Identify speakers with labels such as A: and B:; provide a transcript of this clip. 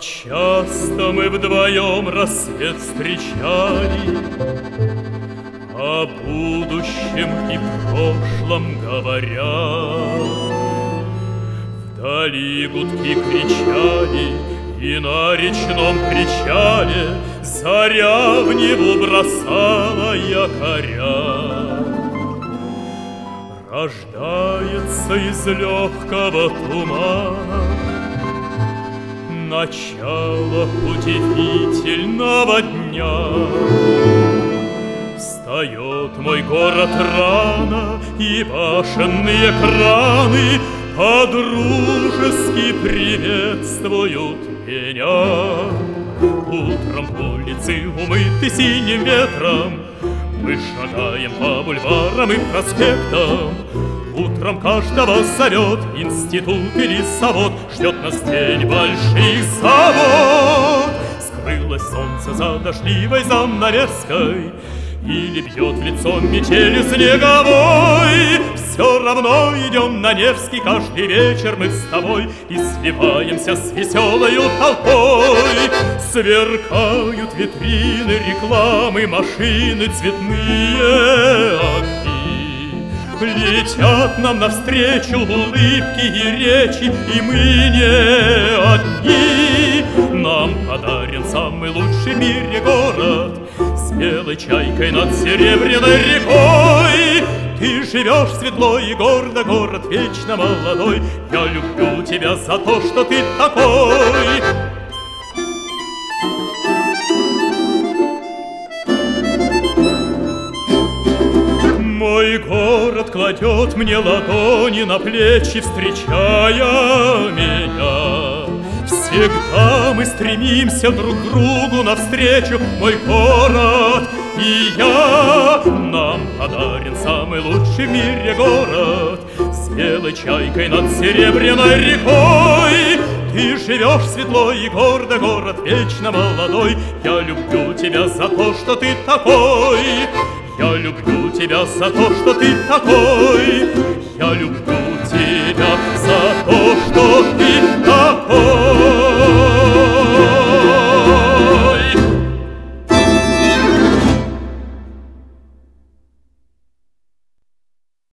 A: часто мы вдвоем рассвет встречали, о будущем и прошлом говоря. Вдали гудки кричали, и на речном причале заря в Неву бросала якоря. Рождается из легкого тумана начало удивительного дня. Встает мой город рано, и башенные краны подружески приветствуют меня. Утром улицы умыты синим ветром, мы шагаем по бульварам и проспектам. Утром каждого зовет институт или завод, ждет нас день больших завод. Скрылось солнце за дождливой занавеской, или бьет в лицо метелью снеговой. Все равно идем на Невский каждый вечер мы с тобой и сливаемся с веселою толпой. Сверкают витрины, рекламы, машины, цветные огни. Летят нам навстречу улыбки и речи, и мы не одни. Нам подарен самый лучший в мире город с белой чайкой над серебряной рекой. Ты живешь светло и гордо, город вечно молодой. Я люблю тебя за то, что ты такой. Мой город кладет мне ладони на плечи, встречая меня. Всегда мы стремимся друг к другу навстречу, мой город и я. Нам подарен самый лучший в мире город с белой чайкой над серебряной рекой. Ты живешь светло и гордо, город вечно молодой. Я люблю тебя за то, что ты такой. Я люблю тебя за то, что ты такой. Я люблю